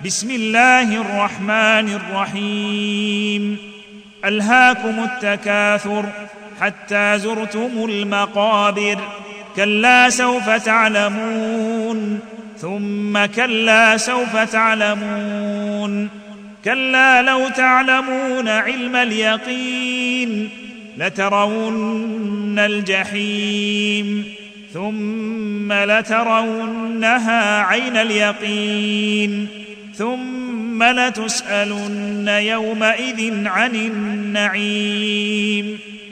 بسم الله الرحمن الرحيم. ألهاكم التكاثر حتى زرتم المقابر، كلا سوف تعلمون ثم كلا سوف تعلمون، كلا لو تعلمون علم اليقين لترون الجحيم ثم لترونها عين اليقين ثم لتسألن يومئذ عن النعيم.